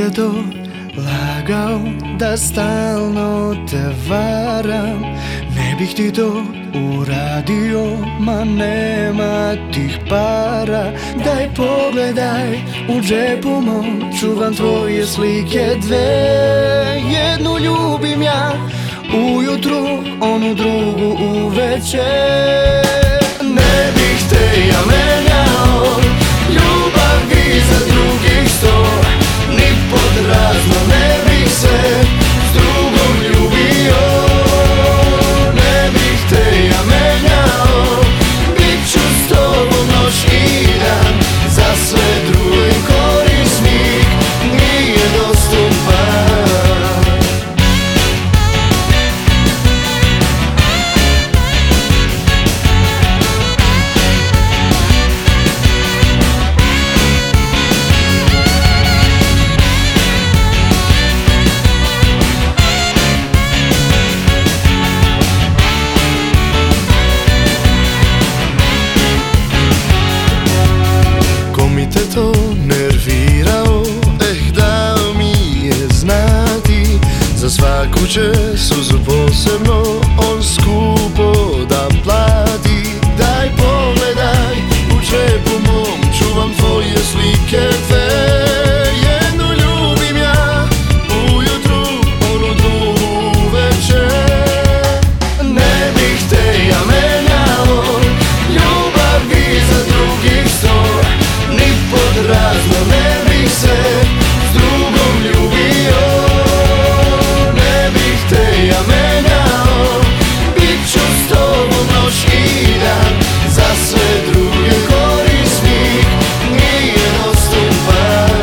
te to lagao da stalno te varam. Ne bih ti to uradio, ma nema tih para. Daj pogledaj, u džepu mom čuvam tvoje slike dve. Jednu ljubim ja ujutru, onu drugu uveče. Ne bih te ja menjao, ljubav bi za drugih sto. Ni pod razno ne bih se s drugom ljubio. Ne bih te ja menjao, bit ću s tobom noć i dan. Za sve druge korisnik nije dostupan. To nervirao, dao mi je znati. Za svaku će suzu posebno on skupo da plati. Daj pogledaj, u džepu mom čuvam tvoje slike dve. Jednu ljubim ja ujutru, onu drugu uveče. Ne bih te ja menjao, ljubav bi za drugih sto. Ni pod razno ne bih se s drugom ljubio. Ne bih te ja menjao, bit ću s tobom noć i dan. Za sve druge korisnik nije dostupan.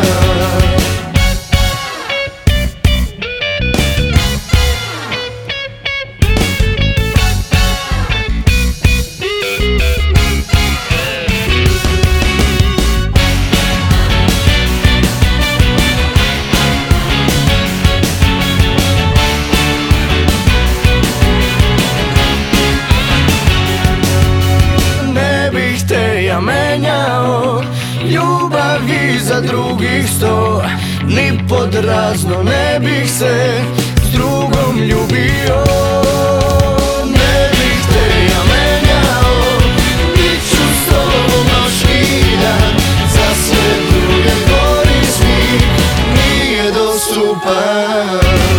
Ja menjao, ljubav i za drugih sto. Ni pod razno ne bih se s drugom ljubio. Ne bih te ja menjao, bit ću s tobom noć i dan. Za sve druge korisnik nije dostupan.